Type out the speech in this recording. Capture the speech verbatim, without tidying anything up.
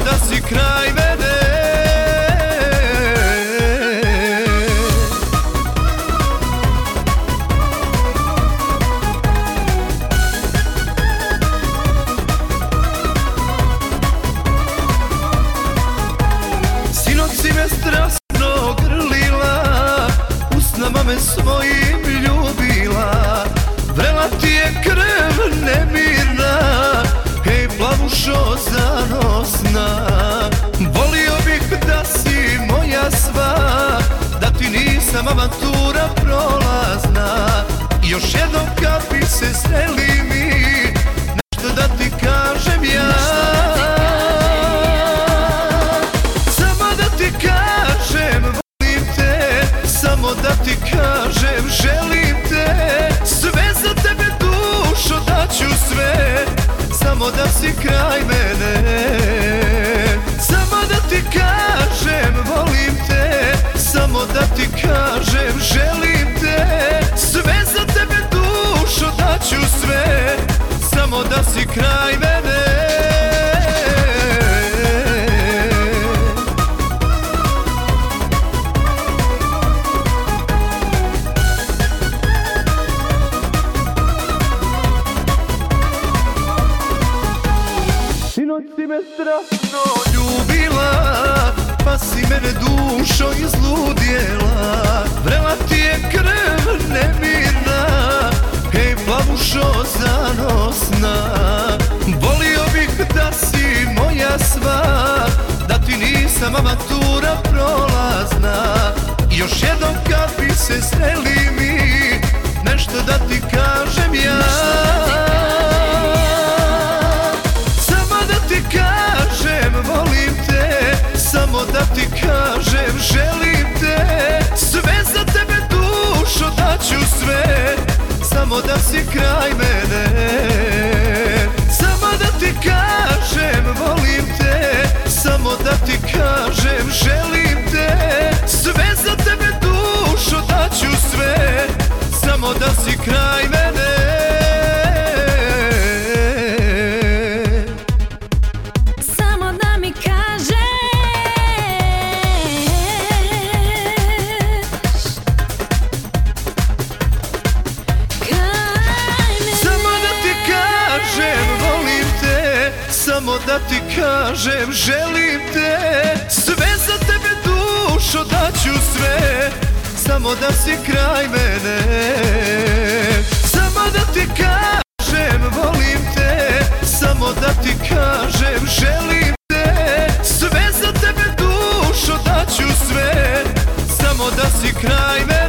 da si kraj mene. Sinoć si me strasno grlila, usnama me svojim ljubila, vrela ti je krv nemirna, hej plavušo zanosna. Volio bih da si moja sva, da ti nisam avantura prolazna. Još jednom kad bi se sreli mi, nešto da ti kažem ja. Samo da ti kažem volim te, samo da ti kažem želim te. Sve za tebe dušo daću sve, samo da si kraj mene. Samo da ti kažem volim te, samo da ti kažem želim te. Sve za tebe dušo daću sve, samo da si kraj mene. Sinoć si me strasno ljubila, pa si mene dušo izludjela. Vrela ti je krv nemirna, hej plavušo zanosna. Volio bih da si moja sva, da ti nisam avantura prolazna. Još jednom kad bi se sreli mi, nešto da ti kažem ja. Volim te, samo da ti kažem želim te. Sve za tebe dušo daću sve, samo da si kraj mene. Samo da ti kažem volim te, samo da ti kažem želim te. Sve za tebe dušo daću sve, samo da si kraj mene. Samo da ti kažem želim te. Sve za tebe dušo daću sve, samo da si kraj mene. Samo da ti kažem volim te, samo da ti kažem želim te. Sve za tebe dušo daću sve, samo da si kraj mene.